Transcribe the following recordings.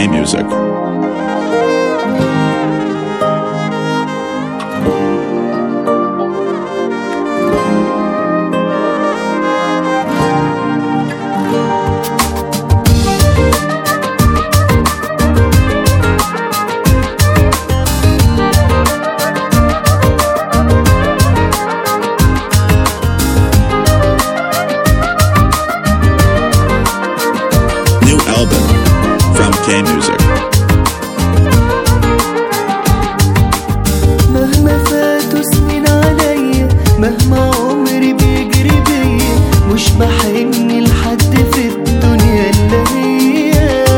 K-Music. New album from K-Music. مهما فاتوا سنين عليا، مهما عمري بيجري بيا، مش بحن لحد في الدنيا الا هي.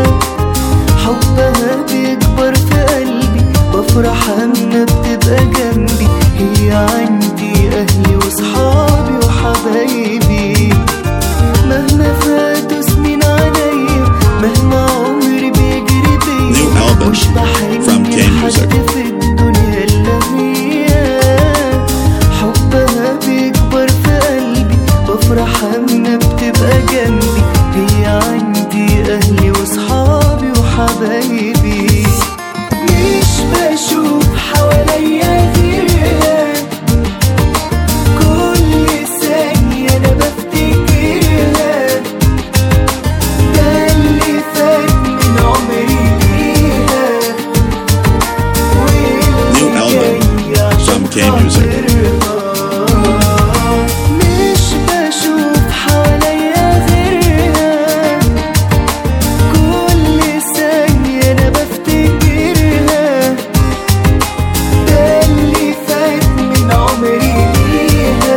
حبها بيكبر في قلبي، بفرح اما بتبقى جنبي. هي عندي اهلي وصحابي وحبايبي. مهما فاتوا سنين عليا، مهما عمري بيجري بيا، مش بحن لحد في الدنيا الا هي. حبها بيكبر في قلبي، بفرح اما بتبقى جنبي. هي عندي اهلي وصحابي وحبايبي. مش بشوف حواليا غيرها، كل ثانية انا بفتكرها. ده اللي فات من عمري ليها، New album from K-Music. مش بشوف حواليا غيرها، كل ثانية أنا بفتكرها. ده اللي فات من عمري ليها،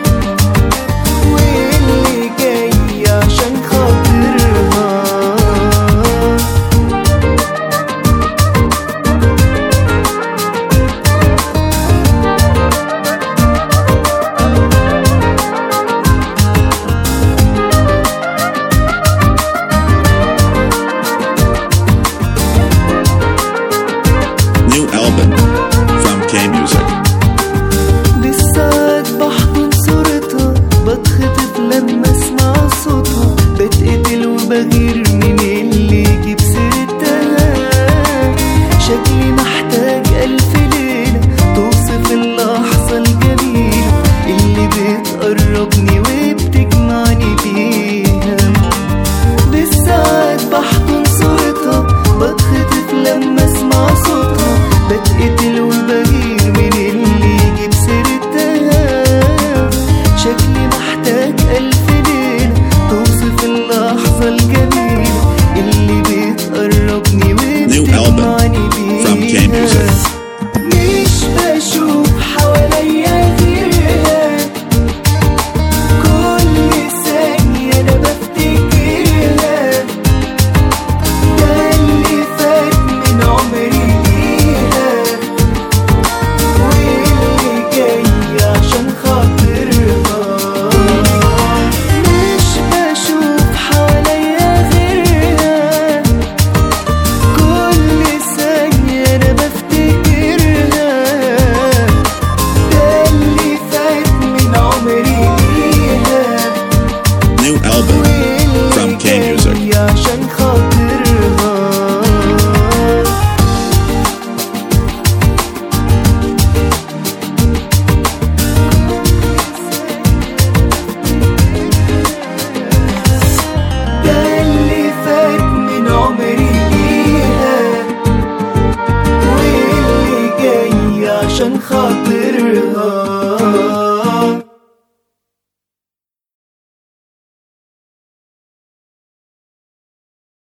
واللي جاي عشان خاطرها. New album from K-Music. بالساعات بحضن صورتها، بتخطف لما اسمع صوتها. بتقتل وبغير من اللي يجيب سيرتها. شكلي محتاج ألف ليلة توصف اللحظة الجميلة اللي بتقربني وبتجمعني بيها. بالساعات بحضن صورتها، بتخطف لما اسمع صوتها. بتقتل وبغير من اللي يجيب سيرتها. شكلي محتاج ألف ليلة توصف اللحظة الجميلة اللي بتقربني وبتجمعني from بيها. K-Music. مش بشوف حواليا غيرها، كل ثانية أنا بفتكرها. ده اللي فات من عمري ليها، واللي جاي عشان خاطرها. مش بشوف حواليا غيرها، كل ثانية أنا بفتكرها. ده اللي فات من عمري ليها، New album from K-Music. واللي جاي عشان خاطرها. ده اللي فات من عمري ليها، واللي جاي عشان خاطرها.